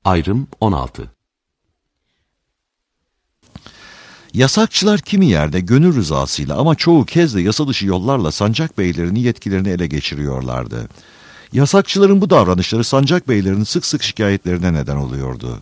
Ayrım 16. Yasakçılar kimi yerde gönül rızasıyla ama çoğu kez de yasa dışı yollarla sancak beylerinin yetkilerini ele geçiriyorlardı. Yasakçıların bu davranışları sancak beylerinin sık sık şikayetlerine neden oluyordu.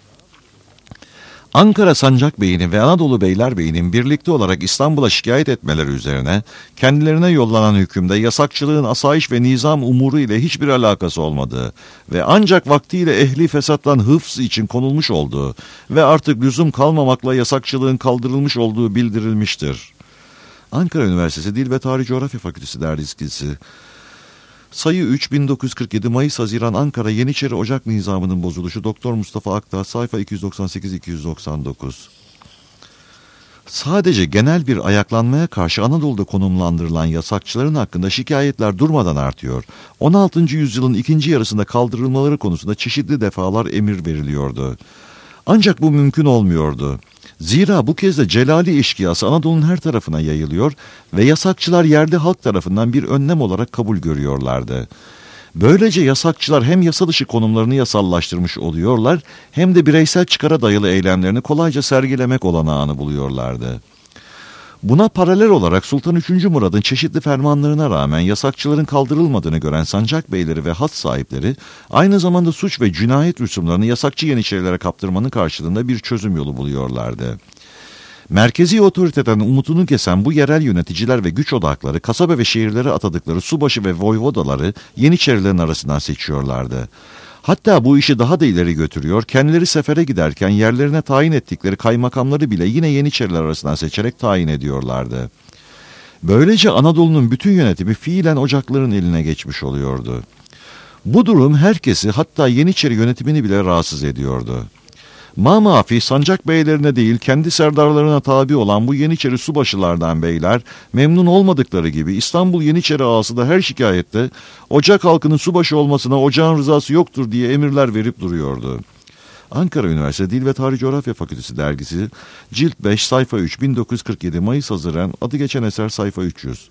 Ankara Sancak Beyliği ve Anadolu Beylerbeyliği'nin birlikte olarak İstanbul'a şikayet etmeleri üzerine kendilerine yollanan hükümde yasakçılığın asayiş ve nizam umuru ile hiçbir alakası olmadığı ve ancak vaktiyle ehli fesattan hıfz için konulmuş olduğu ve artık lüzum kalmamakla yasakçılığın kaldırılmış olduğu bildirilmiştir. Ankara Üniversitesi Dil ve Tarih Coğrafya Fakültesi Dergisi Sayı 3, 1947 Mayıs-Haziran Ankara Yeniçeri Ocak Nizamının bozuluşu Doktor Mustafa Akdağ sayfa 298-299. Sadece genel bir ayaklanmaya karşı Anadolu'da konumlandırılan yasakçıların hakkında şikayetler durmadan artıyor. 16. yüzyılın ikinci yarısında kaldırılmaları konusunda çeşitli defalar emir veriliyordu. Ancak bu mümkün olmuyordu. Zira bu kez de Celali eşkıyası Anadolu'nun her tarafına yayılıyor ve yasakçılar yerli halk tarafından bir önlem olarak kabul görüyorlardı. Böylece yasakçılar hem yasa dışı konumlarını yasallaştırmış oluyorlar hem de bireysel çıkara dayalı eylemlerini kolayca sergilemek olanağını buluyorlardı. Buna paralel olarak Sultan 3. Murad'ın çeşitli fermanlarına rağmen yasakçıların kaldırılmadığını gören sancak beyleri ve hat sahipleri aynı zamanda suç ve cinayet rüsumlarını yasakçı yeniçerilere kaptırmanın karşılığında bir çözüm yolu buluyorlardı. Merkezi otoriteden umutunu kesen bu yerel yöneticiler ve güç odakları kasaba ve şehirlere atadıkları subaşı ve voyvodaları yeniçerilerin arasından seçiyorlardı. Hatta bu işi daha da ileri götürüyor, kendileri sefere giderken yerlerine tayin ettikleri kaymakamları bile yine yeniçeriler arasından seçerek tayin ediyorlardı. Böylece Anadolu'nun bütün yönetimi fiilen ocakların eline geçmiş oluyordu. Bu durum herkesi, hatta yeniçeri yönetimini bile rahatsız ediyordu. Mamafi sancak beylerine değil kendi serdarlarına tabi olan bu yeniçeri subaşılardan beyler memnun olmadıkları gibi İstanbul Yeniçeri Ağası da her şikayette ocak halkının subaşı olmasına ocağın rızası yoktur diye emirler verip duruyordu. Ankara Üniversitesi Dil ve Tarih Coğrafya Fakültesi Dergisi Cilt 5 sayfa 3 1947 Mayıs-Haziran adı geçen eser sayfa 300.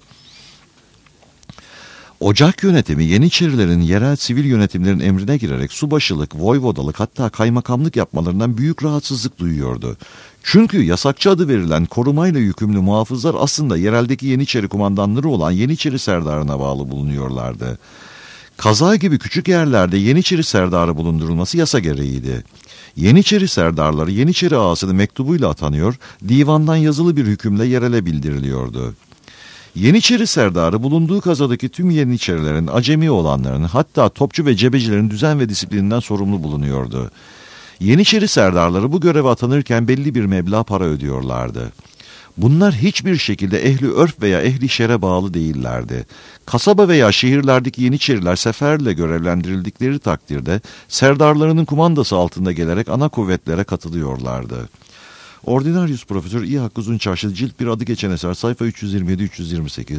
Ocak yönetimi Yeniçerilerin yerel sivil yönetimlerin emrine girerek subaşılık, voyvodalık hatta kaymakamlık yapmalarından büyük rahatsızlık duyuyordu. Çünkü yasakçı adı verilen korumayla yükümlü muhafızlar aslında yereldeki Yeniçeri kumandanları olan Yeniçeri serdarına bağlı bulunuyorlardı. Kaza gibi küçük yerlerde Yeniçeri serdarı bulundurulması yasa gereğiydi. Yeniçeri serdarları Yeniçeri ağasının mektubuyla atanıyor, divandan yazılı bir hükümle yerele bildiriliyordu. Yeniçeri serdarı bulunduğu kazadaki tüm Yeniçerilerin, acemi olanların, hatta topçu ve cebecilerin düzen ve disiplininden sorumlu bulunuyordu. Yeniçeri serdarları bu göreve atanırken belli bir meblağ para ödüyorlardı. Bunlar hiçbir şekilde ehli örf veya ehli şere bağlı değillerdi. Kasaba veya şehirlerdeki Yeniçeriler seferle görevlendirildikleri takdirde serdarlarının kumandası altında gelerek ana kuvvetlere katılıyorlardı. Ordinarius Profesör İ. Hakkı Uzunçarşı Cilt 1 adı geçen eser sayfa 327-328.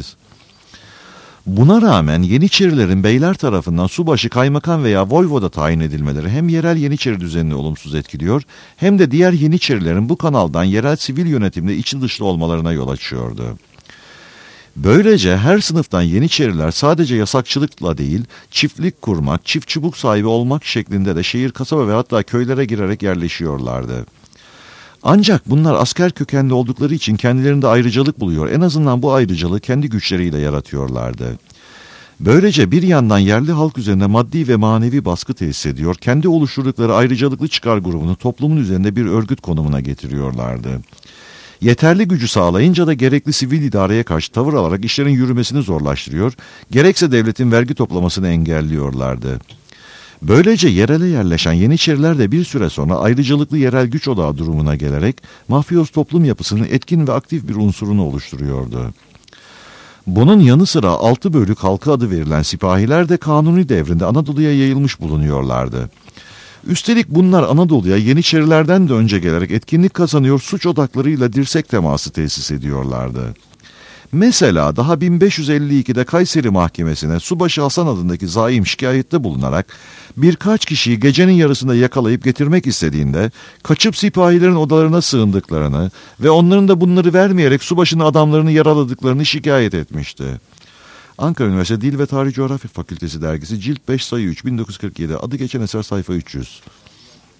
Buna rağmen Yeniçerilerin beyler tarafından subaşı, kaymakam veya voyvoda tayin edilmeleri hem yerel Yeniçeri düzenini olumsuz etkiliyor hem de diğer Yeniçerilerin bu kanaldan yerel sivil yönetimde içi dışlı olmalarına yol açıyordu. Böylece her sınıftan Yeniçeriler sadece yasakçılıkla değil, çiftlik kurmak, çift çubuk sahibi olmak şeklinde de şehir, kasaba ve hatta köylere girerek yerleşiyorlardı. Ancak bunlar asker kökenli oldukları için kendilerinde ayrıcalık buluyor. En azından bu ayrıcalığı kendi güçleriyle yaratıyorlardı. Böylece bir yandan yerli halk üzerinde maddi ve manevi baskı tesis ediyor, kendi oluşturdukları ayrıcalıklı çıkar grubunu toplumun üzerinde bir örgüt konumuna getiriyorlardı. Yeterli gücü sağlayınca da gerekli sivil idareye karşı tavır alarak işlerin yürümesini zorlaştırıyor, gerekse devletin vergi toplamasını engelliyorlardı. Böylece yerele yerleşen Yeniçeriler de bir süre sonra ayrıcalıklı yerel güç odağı durumuna gelerek mafyoz toplum yapısının etkin ve aktif bir unsurunu oluşturuyordu. Bunun yanı sıra 6 bölük halkı adı verilen sipahiler de Kanuni devrinde Anadolu'ya yayılmış bulunuyorlardı. Üstelik bunlar Anadolu'ya Yeniçerilerden de önce gelerek etkinlik kazanıyor, suç odaklarıyla dirsek teması tesis ediyorlardı. Mesela daha 1552'de Kayseri Mahkemesi'ne Subaşı Hasan adındaki zaim şikayette bulunarak birkaç kişiyi gecenin yarısında yakalayıp getirmek istediğinde kaçıp sipahilerin odalarına sığındıklarını ve onların da bunları vermeyerek subaşının adamlarını yaraladıklarını şikayet etmişti. Ankara Üniversitesi Dil ve Tarih Coğrafya Fakültesi Dergisi Cilt 5 sayı 3 1947 adı geçen eser sayfa 300.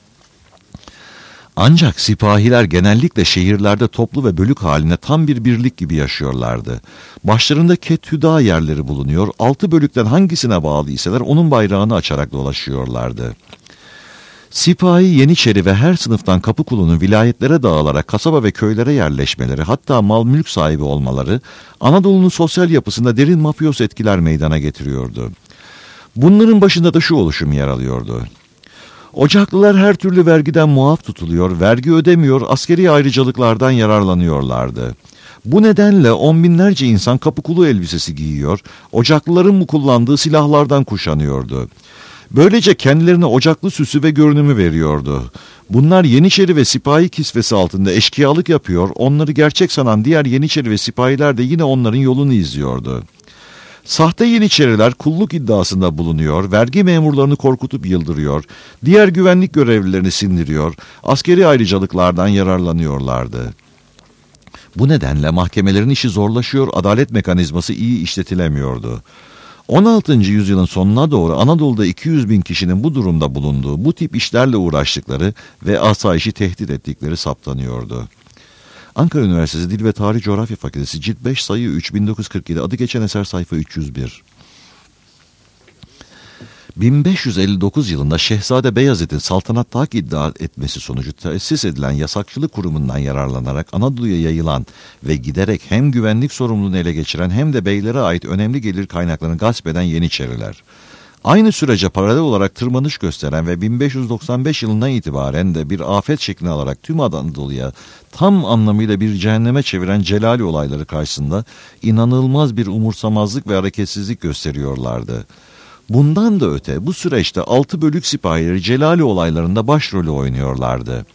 Ancak sipahiler genellikle şehirlerde toplu ve bölük haline tam bir birlik gibi yaşıyorlardı. Başlarında kethüda yerleri bulunuyor, 6 bölükten hangisine bağlı iseler onun bayrağını açarak dolaşıyorlardı. Sipahi, Yeniçeri ve her sınıftan kapı kulunun vilayetlere dağılarak kasaba ve köylere yerleşmeleri, hatta mal mülk sahibi olmaları, Anadolu'nun sosyal yapısında derin mafyos etkiler meydana getiriyordu. Bunların başında da şu oluşum yer alıyordu. Ocaklılar her türlü vergiden muaf tutuluyor, vergi ödemiyor, askeri ayrıcalıklardan yararlanıyorlardı. Bu nedenle on binlerce insan kapıkulu elbisesi giyiyor, Ocaklıların bu kullandığı silahlardan kuşanıyordu. Böylece kendilerine ocaklı süsü ve görünümü veriyordu. Bunlar Yeniçeri ve sipahi kisvesi altında eşkıyalık yapıyor, onları gerçek sanan diğer Yeniçeri ve sipahiler de yine onların yolunu izliyordu. Sahte Yeniçeriler kulluk iddiasında bulunuyor, vergi memurlarını korkutup yıldırıyor, diğer güvenlik görevlilerini sindiriyor, askeri ayrıcalıklardan yararlanıyorlardı. Bu nedenle mahkemelerin işi zorlaşıyor, adalet mekanizması iyi işletilemiyordu. 16. yüzyılın sonuna doğru Anadolu'da 200 bin kişinin bu durumda bulunduğu, bu tip işlerle uğraştıkları ve asayişi tehdit ettikleri saptanıyordu. Ankara Üniversitesi Dil ve Tarih Coğrafya Fakültesi Cilt 5 sayı 3 1947 adı geçen eser sayfa 301. 1559 yılında Şehzade Beyazıt'ın saltanat hak iddia etmesi sonucu tesis edilen yasakçılık kurumundan yararlanarak Anadolu'ya yayılan ve giderek hem güvenlik sorumluluğunu ele geçiren hem de beylere ait önemli gelir kaynaklarını gasp eden Yeniçeriler. Aynı sürece paralel olarak tırmanış gösteren ve 1595 yılından itibaren de bir afet şeklini alarak tüm Anadolu'ya tam anlamıyla bir cehenneme çeviren Celali olayları karşısında inanılmaz bir umursamazlık ve hareketsizlik gösteriyorlardı. Bundan da öte bu süreçte 6 bölük sipahileri Celali olaylarında başrolü oynuyorlardı.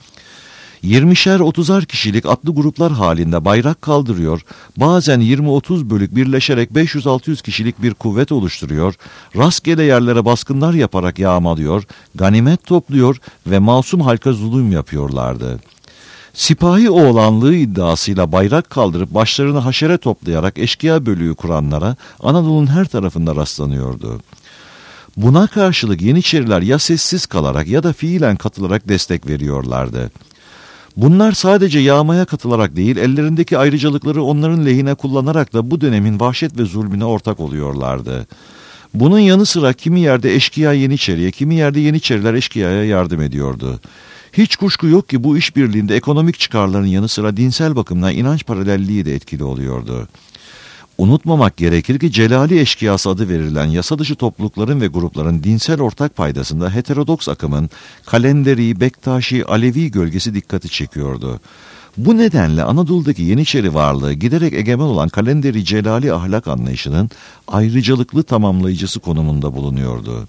20'şer 30'ar kişilik atlı gruplar halinde bayrak kaldırıyor, bazen 20-30 bölük birleşerek 500-600 kişilik bir kuvvet oluşturuyor, rastgele yerlere baskınlar yaparak yağmalıyor, ganimet topluyor ve masum halka zulüm yapıyorlardı. Sipahi oğlanlığı iddiasıyla bayrak kaldırıp başlarını haşere toplayarak eşkıya bölüğü kuranlara Anadolu'nun her tarafında rastlanıyordu. Buna karşılık Yeniçeriler ya sessiz kalarak ya da fiilen katılarak destek veriyorlardı. Bunlar sadece yağmaya katılarak değil, ellerindeki ayrıcalıkları onların lehine kullanarak da bu dönemin vahşet ve zulmüne ortak oluyorlardı. Bunun yanı sıra kimi yerde eşkıya Yeniçeri'ye, kimi yerde Yeniçeriler eşkıyaya yardım ediyordu. Hiç kuşku yok ki bu işbirliğinde ekonomik çıkarların yanı sıra dinsel bakımdan inanç paralelliği de etkili oluyordu. Unutmamak gerekir ki Celali eşkıyası adı verilen yasa dışı toplulukların ve grupların dinsel ortak paydasında heterodoks akımın Kalenderi, Bektaşi, Alevi gölgesi dikkati çekiyordu. Bu nedenle Anadolu'daki Yeniçeri varlığı giderek egemen olan Kalenderi Celali ahlak anlayışının ayrıcalıklı tamamlayıcısı konumunda bulunuyordu.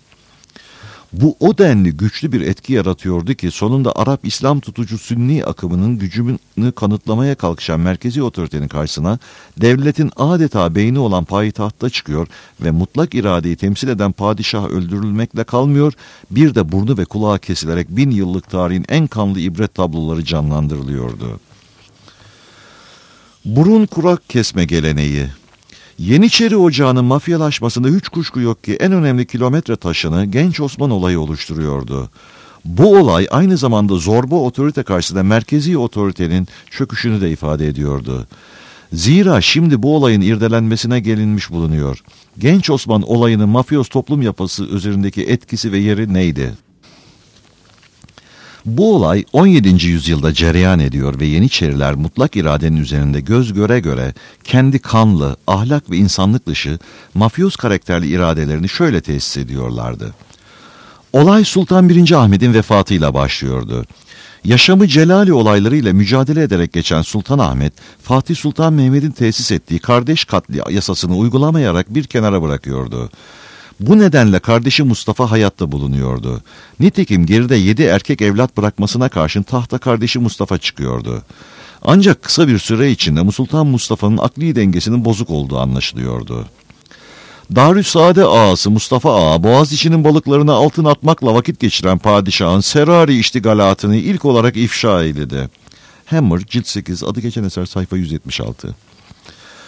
Bu o denli güçlü bir etki yaratıyordu ki sonunda Arap İslam tutucu Sünni akımının gücünü kanıtlamaya kalkışan merkezi otoritenin karşısına devletin adeta beyni olan payitahtta çıkıyor ve mutlak iradeyi temsil eden padişah öldürülmekle kalmıyor, bir de burnu ve kulağı kesilerek 1000 yıllık tarihin en kanlı ibret tabloları canlandırılıyordu. Burun kurak kesme geleneği. Yeniçeri Ocağı'nın mafyalaşmasında hiç kuşku yok ki en önemli kilometre taşını Genç Osman olayı oluşturuyordu. Bu olay aynı zamanda zorba otorite karşısında merkezi otoritenin çöküşünü de ifade ediyordu. Zira şimdi bu olayın irdelenmesine gelinmiş bulunuyor. Genç Osman olayının mafyos toplum yapısı üzerindeki etkisi ve yeri neydi? Bu olay 17. yüzyılda cereyan ediyor ve Yeniçeriler mutlak iradenin üzerinde göz göre göre kendi kanlı, ahlak ve insanlık dışı mafyos karakterli iradelerini şöyle tesis ediyorlardı. Olay Sultan 1. Ahmet'in vefatıyla başlıyordu. Yaşamı Celali olaylarıyla mücadele ederek geçen Sultan Ahmet, Fatih Sultan Mehmet'in tesis ettiği kardeş katli yasasını uygulamayarak bir kenara bırakıyordu. Bu nedenle kardeşi Mustafa hayatta bulunuyordu. Nitekim geride 7 erkek evlat bırakmasına karşın tahta kardeşi Mustafa çıkıyordu. Ancak kısa bir süre içinde Sultan Mustafa'nın akli dengesinin bozuk olduğu anlaşılıyordu. Darüssaade ağası Mustafa Ağa, Boğaziçi'nin balıklarına altın atmakla vakit geçiren padişahın Serari iştigalatını ilk olarak ifşa eyledi. Hammer, Cilt 8, adı geçen eser sayfa 176.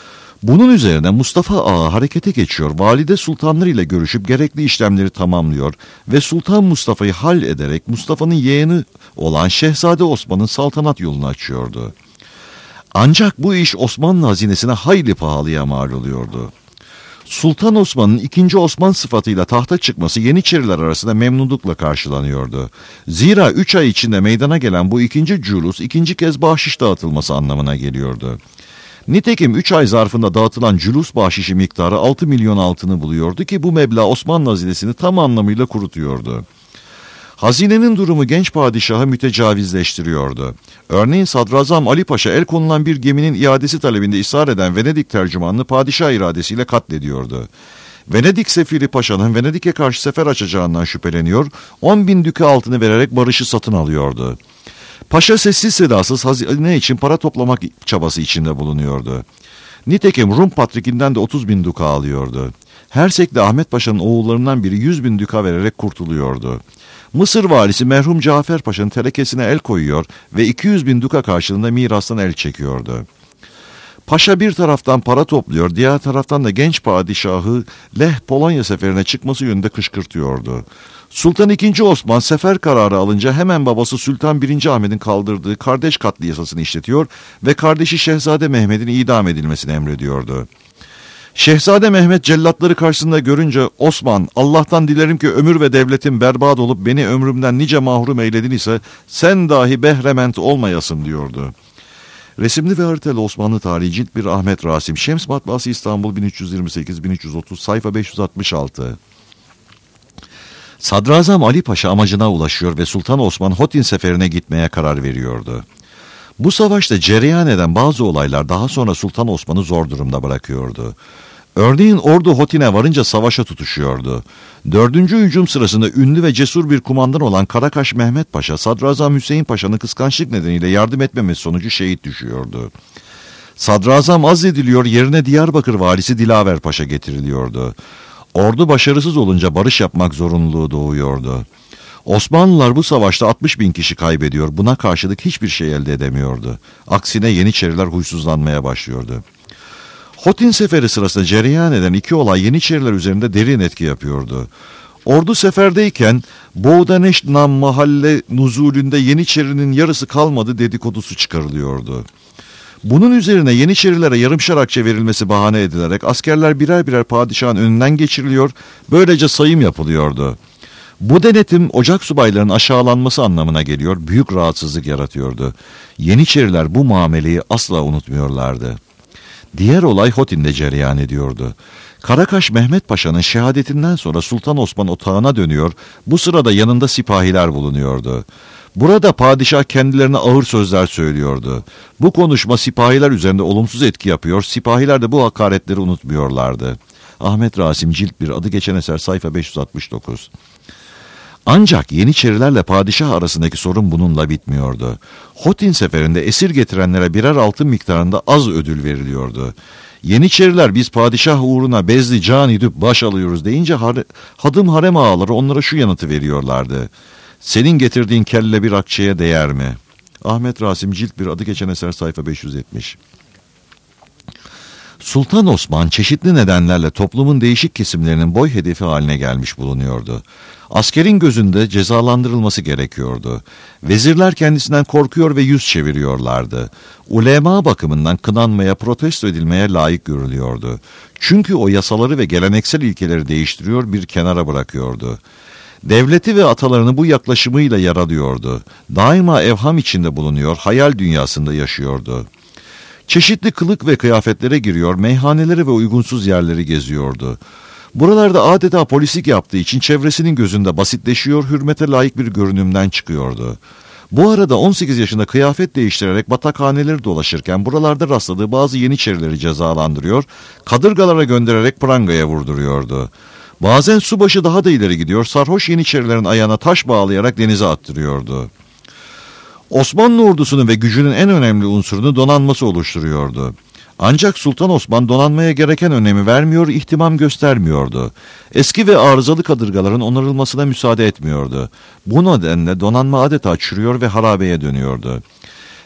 Bunun üzerine Mustafa Ağa harekete geçiyor, valide sultanları ile görüşüp gerekli işlemleri tamamlıyor ve Sultan Mustafa'yı hal ederek Mustafa'nın yeğeni olan Şehzade Osman'ın saltanat yolunu açıyordu. Ancak bu iş Osmanlı hazinesine hayli pahalıya mal oluyordu. Sultan Osman'ın 2. Osman sıfatıyla tahta çıkması Yeniçeriler arasında memnunlukla karşılanıyordu. Zira 3 ay içinde meydana gelen bu 2. culus 2. kez bahşiş dağıtılması anlamına geliyordu. Nitekim 3 ay zarfında dağıtılan culus bahşişi miktarı 6 milyon altını buluyordu ki bu meblağ Osmanlı hazinesini tam anlamıyla kurutuyordu. Hazinenin durumu genç padişahı mütecavizleştiriyordu. Örneğin Sadrazam Ali Paşa el konulan bir geminin iadesi talebinde ısrar eden Venedik tercümanını padişah iradesiyle katlediyordu. Venedik sefiri paşanın Venedik'e karşı sefer açacağından şüpheleniyor, 10.000 düke altını vererek barışı satın alıyordu. Paşa sessiz sedasız hazine için para toplamak çabası içinde bulunuyordu. Nitekim Rum patrikinden de 30.000 duka alıyordu. Hersek'te Ahmet Paşa'nın oğullarından biri 100.000 duka vererek kurtuluyordu. Mısır valisi merhum Cafer Paşa'nın terekesine el koyuyor ve 200.000 duka karşılığında mirastan el çekiyordu. Paşa bir taraftan para topluyor, diğer taraftan da genç padişahı Leh Polonya seferine çıkması yönünde kışkırtıyordu. Sultan II. Osman sefer kararı alınca hemen babası Sultan I. Ahmet'in kaldırdığı kardeş katli yasasını işletiyor ve kardeşi Şehzade Mehmet'in idam edilmesini emrediyordu. Şehzade Mehmet cellatları karşısında görünce Osman, Allah'tan dilerim ki ömür ve devletim berbat olup beni ömrümden nice mahrum eyledin ise sen dahi behrement olmayasın diyordu. Resimli ve haritalı Osmanlı tarihi cilt 1 Ahmet Rasim, Şems Matbaası İstanbul 1328-1330 sayfa 566. Sadrazam Ali Paşa amacına ulaşıyor ve Sultan Osman Hotin seferine gitmeye karar veriyordu. Bu savaşta cereyan eden bazı olaylar daha sonra Sultan Osman'ı zor durumda bırakıyordu. Örneğin ordu Hotin'e varınca savaşa tutuşuyordu. 4. hücum sırasında ünlü ve cesur bir kumandan olan Karakaş Mehmet Paşa, Sadrazam Hüseyin Paşa'nın kıskançlık nedeniyle yardım etmemesi sonucu şehit düşüyordu. Sadrazam azlediliyor, yerine Diyarbakır valisi Dilaver Paşa getiriliyordu. Ordu başarısız olunca barış yapmak zorunluluğu doğuyordu. Osmanlılar bu savaşta 60.000 kişi kaybediyor, buna karşılık hiçbir şey elde edemiyordu. Aksine Yeniçeriler huysuzlanmaya başlıyordu. Hotin seferi sırasında cereyan eden iki olay Yeniçeriler üzerinde derin etki yapıyordu. Ordu seferdeyken Boğdaneşnam mahalle nuzulünde Yeniçerinin yarısı kalmadı dedikodusu çıkarılıyordu. Bunun üzerine Yeniçerilere yarımşar akçe verilmesi bahane edilerek askerler birer birer padişahın önünden geçiriliyor, böylece sayım yapılıyordu. Bu denetim ocak subaylarının aşağılanması anlamına geliyor, büyük rahatsızlık yaratıyordu. Yeniçeriler bu muameleyi asla unutmuyorlardı. Diğer olay Hotin'de cereyan ediyordu. Karakaş Mehmet Paşa'nın şehadetinden sonra Sultan Osman otağına dönüyor, bu sırada yanında sipahiler bulunuyordu. Burada padişah kendilerine ağır sözler söylüyordu. Bu konuşma sipahiler üzerinde olumsuz etki yapıyor, sipahiler de bu hakaretleri unutmuyorlardı. Ahmet Rasim cilt 1 adı geçen eser sayfa 569. Ancak Yeniçerilerle padişah arasındaki sorun bununla bitmiyordu. Hotin seferinde esir getirenlere birer altın miktarında az ödül veriliyordu. Yeniçeriler biz padişah uğruna bezli can idip baş alıyoruz deyince hadım harem ağaları onlara şu yanıtı veriyorlardı. Senin getirdiğin kelle bir akçeye değer mi? Ahmet Rasim cilt 1 adı geçen eser sayfa 570. Sultan Osman çeşitli nedenlerle toplumun değişik kesimlerinin boy hedefi haline gelmiş bulunuyordu. Askerin gözünde cezalandırılması gerekiyordu. Vezirler kendisinden korkuyor ve yüz çeviriyorlardı. Ulema bakımından kınanmaya, protesto edilmeye layık görülüyordu. Çünkü o yasaları ve geleneksel ilkeleri değiştiriyor, bir kenara bırakıyordu. Devleti ve atalarını bu yaklaşımıyla yaralıyordu. Daima evham içinde bulunuyor, hayal dünyasında yaşıyordu. Çeşitli kılık ve kıyafetlere giriyor, meyhaneleri ve uygunsuz yerleri geziyordu. Buralarda adeta polislik yaptığı için çevresinin gözünde basitleşiyor, hürmete layık bir görünümden çıkıyordu. Bu arada 18 yaşında kıyafet değiştirerek batakhaneleri dolaşırken buralarda rastladığı bazı Yeniçerileri cezalandırıyor, kadırgalara göndererek prangaya vurduruyordu. Bazen subaşı daha da ileri gidiyor, sarhoş Yeniçerilerin ayağına taş bağlayarak denize attırıyordu. Osmanlı ordusunun ve gücünün en önemli unsurunu donanması oluşturuyordu. Ancak Sultan Osman donanmaya gereken önemi vermiyor, ihtimam göstermiyordu. Eski ve arızalı kadırgaların onarılmasına müsaade etmiyordu. Bu nedenle donanma adeta çürüyor ve harabeye dönüyordu.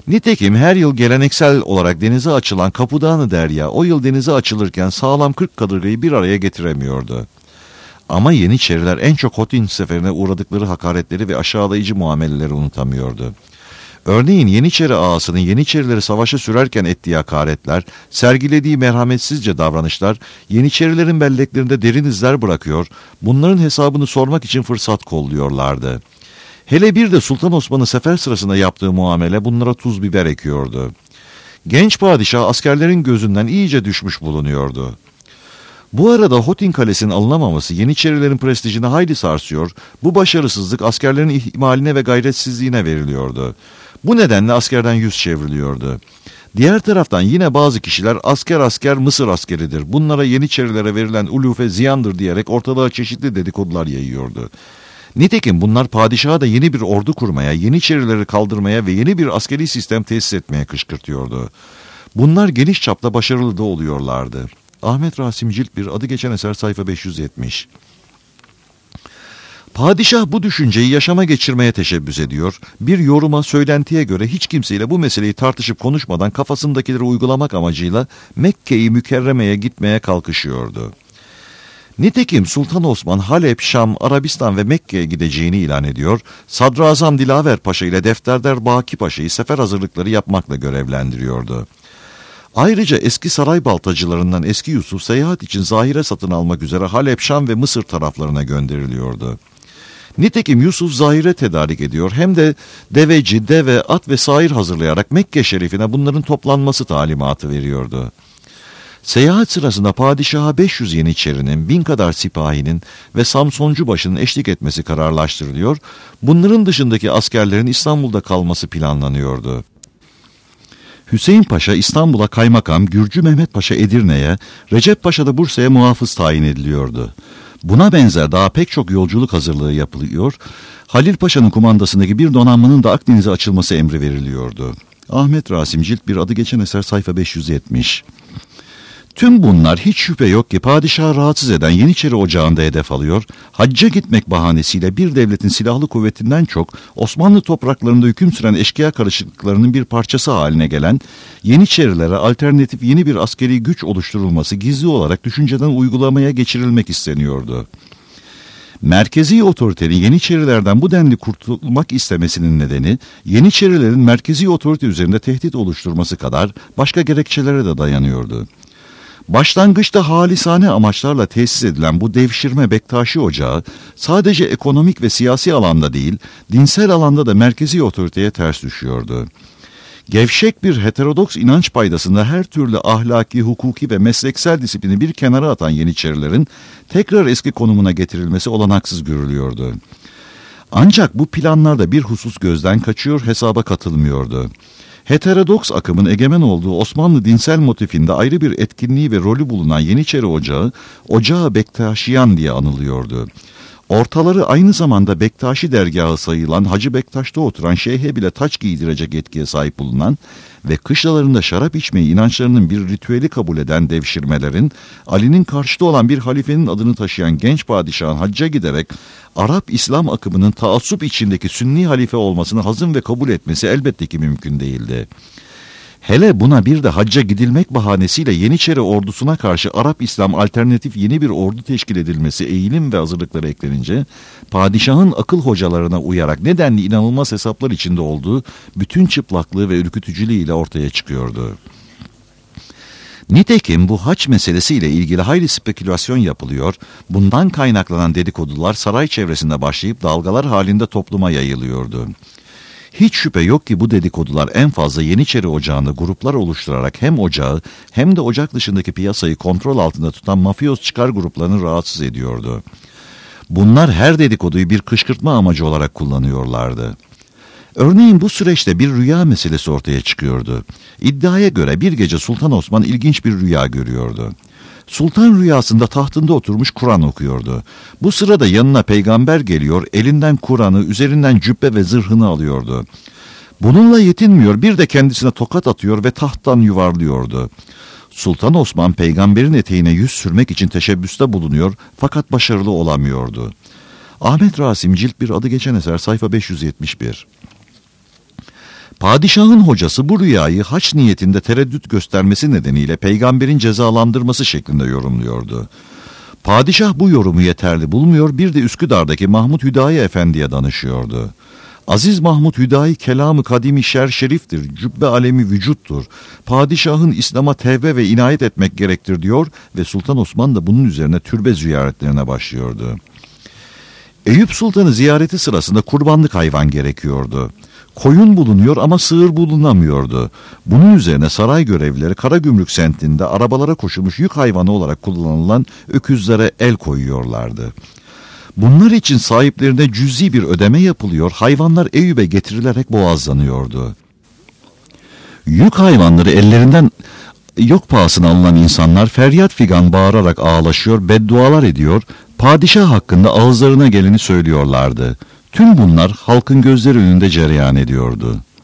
Nitekim her yıl geleneksel olarak denize açılan Kapıdağ Derya o yıl denize açılırken sağlam 40 kadırgayı bir araya getiremiyordu. Ama Yeniçeriler en çok Hotin seferine uğradıkları hakaretleri ve aşağılayıcı muameleleri unutamıyordu. Örneğin Yeniçeri ağasının Yeniçerileri savaşa sürerken ettiği hakaretler, sergilediği merhametsizce davranışlar Yeniçerilerin belleklerinde derin izler bırakıyor, bunların hesabını sormak için fırsat kolluyorlardı. Hele bir de Sultan Osman'ın sefer sırasında yaptığı muamele bunlara tuz biber ekiyordu. Genç padişah askerlerin gözünden iyice düşmüş bulunuyordu. Bu arada Hotin Kalesi'nin alınamaması Yeniçerilerin prestijini hayli sarsıyor, bu başarısızlık askerlerin ihmaline ve gayretsizliğine veriliyordu. Bu nedenle askerden yüz çevriliyordu. Diğer taraftan yine bazı kişiler asker Mısır askeridir, bunlara Yeniçerilere verilen ulufe ziyandır diyerek ortalığa çeşitli dedikodular yayıyordu. Nitekim bunlar padişaha da yeni bir ordu kurmaya, Yeniçerileri kaldırmaya ve yeni bir askeri sistem tesis etmeye kışkırtıyordu. Bunlar geniş çapta başarılı da oluyorlardı. Ahmet Rasim Cilt 1, adı geçen eser, sayfa 570. Padişah bu düşünceyi yaşama geçirmeye teşebbüs ediyor. Bir yoruma, söylentiye göre hiç kimseyle bu meseleyi tartışıp konuşmadan kafasındakileri uygulamak amacıyla Mekke-i Mükerreme'ye gitmeye kalkışıyordu. Nitekim Sultan Osman Halep, Şam, Arabistan ve Mekke'ye gideceğini ilan ediyor. Sadrazam Dilaver Paşa ile Defterdar Baki Paşa'yı sefer hazırlıkları yapmakla görevlendiriyordu. Ayrıca eski saray baltacılarından Eski Yusuf seyahat için zahire satın almak üzere Halep, Şam ve Mısır taraflarına gönderiliyordu. Nitekim Yusuf zahire tedarik ediyor, hem de deveci, deve, at ve sair hazırlayarak Mekke şerifine bunların toplanması talimatı veriyordu. Seyahat sırasında padişaha 500 Yeniçerinin, 1000 kadar sipahinin ve Samsoncu başının eşlik etmesi kararlaştırılıyor, bunların dışındaki askerlerin İstanbul'da kalması planlanıyordu. Hüseyin Paşa İstanbul'a kaymakam, Gürcü Mehmet Paşa Edirne'ye, Recep Paşa da Bursa'ya muhafız tayin ediliyordu. Buna benzer daha pek çok yolculuk hazırlığı yapılıyor, Halil Paşa'nın kumandasındaki bir donanmanın da Akdeniz'e açılması emri veriliyordu. Ahmet Rasim Cilt 1, adı geçen eser, sayfa 570. Tüm bunlar hiç şüphe yok ki padişahı rahatsız eden Yeniçeri Ocağı'nda hedef alıyor, hacca gitmek bahanesiyle bir devletin silahlı kuvvetinden çok Osmanlı topraklarında hüküm süren eşkıya karışıklıklarının bir parçası haline gelen Yeniçerilere alternatif yeni bir askeri güç oluşturulması gizli olarak düşünceden uygulamaya geçirilmek isteniyordu. Merkezi otoritenin Yeniçerilerden bu denli kurtulmak istemesinin nedeni, Yeniçerilerin merkezi otorite üzerinde tehdit oluşturması kadar başka gerekçelere de dayanıyordu. Başlangıçta halisane amaçlarla tesis edilen bu devşirme Bektaşi Ocağı sadece ekonomik ve siyasi alanda değil, dinsel alanda da merkezi otoriteye ters düşüyordu. Gevşek bir heterodoks inanç paydasında her türlü ahlaki, hukuki ve mesleksel disiplini bir kenara atan Yeniçerilerin tekrar eski konumuna getirilmesi olanaksız görülüyordu. Ancak bu planlarda bir husus gözden kaçıyor, hesaba katılmıyordu. Heterodoks akımın egemen olduğu Osmanlı dinsel motifinde ayrı bir etkinliği ve rolü bulunan Yeniçeri Ocağı, Ocağı Bektaşiyan diye anılıyordu. Ortaları aynı zamanda Bektaşi dergahı sayılan Hacı Bektaş'ta oturan şeyhe bile taç giydirecek etkiye sahip bulunan ve kışlalarında şarap içmeyi inançlarının bir ritüeli kabul eden devşirmelerin, Ali'nin karşıtı olan bir halifenin adını taşıyan genç padişahın hacca giderek Arap İslam akımının taassup içindeki Sünni halife olmasını hazım ve kabul etmesi elbette ki mümkün değildi. Hele buna bir de hacca gidilmek bahanesiyle Yeniçeri ordusuna karşı Arap İslam alternatif yeni bir ordu teşkil edilmesi eğilim ve hazırlıkları eklenince, padişahın akıl hocalarına uyarak nedenli inanılmaz hesaplar içinde olduğu bütün çıplaklığı ve ürkütücülüğüyle ortaya çıkıyordu. Nitekim bu haç meselesiyle ilgili hayli spekülasyon yapılıyor, bundan kaynaklanan dedikodular saray çevresinde başlayıp dalgalar halinde topluma yayılıyordu. Hiç şüphe yok ki bu dedikodular en fazla Yeniçeri Ocağı'nda gruplar oluşturarak hem ocağı hem de ocak dışındaki piyasayı kontrol altında tutan mafyoz çıkar gruplarını rahatsız ediyordu. Bunlar her dedikoduyu bir kışkırtma amacı olarak kullanıyorlardı. Örneğin bu süreçte bir rüya meselesi ortaya çıkıyordu. İddiaya göre bir gece Sultan Osman ilginç bir rüya görüyordu. Sultan rüyasında tahtında oturmuş Kur'an okuyordu. Bu sırada yanına peygamber geliyor, elinden Kur'an'ı, üzerinden cübbe ve zırhını alıyordu. Bununla yetinmiyor, bir de kendisine tokat atıyor ve tahttan yuvarlıyordu. Sultan Osman peygamberin eteğine yüz sürmek için teşebbüste bulunuyor fakat başarılı olamıyordu. Ahmet Rasim Cilt 1, adı geçen eser, sayfa 571. Padişahın hocası bu rüyayı haç niyetinde tereddüt göstermesi nedeniyle peygamberin cezalandırması şeklinde yorumluyordu. Padişah bu yorumu yeterli bulmuyor, bir de Üsküdar'daki Mahmud Hüdayi Efendi'ye danışıyordu. Aziz Mahmud Hüdayi kelamı kadimi şer şeriftir, cübbe alemi vücuttur. Padişahın İslam'a tevbe ve inayet etmek gerektir diyor ve Sultan Osman da bunun üzerine türbe ziyaretlerine başlıyordu. Eyüp Sultan'ı ziyareti sırasında kurbanlık hayvan gerekiyordu. Koyun bulunuyor ama sığır bulunamıyordu. Bunun üzerine saray görevlileri Karagümrük semtinde arabalara koşulmuş yük hayvanı olarak kullanılan öküzlere el koyuyorlardı. Bunlar için sahiplerine cüzi bir ödeme yapılıyor, hayvanlar Eyüp'e getirilerek boğazlanıyordu. Yük hayvanları ellerinden yok pahasına alınan insanlar feryat figan bağırarak ağlaşıyor, beddualar ediyor, padişah hakkında ağızlarına geleni söylüyorlardı. Tüm bunlar halkın gözleri önünde cereyan ediyordu.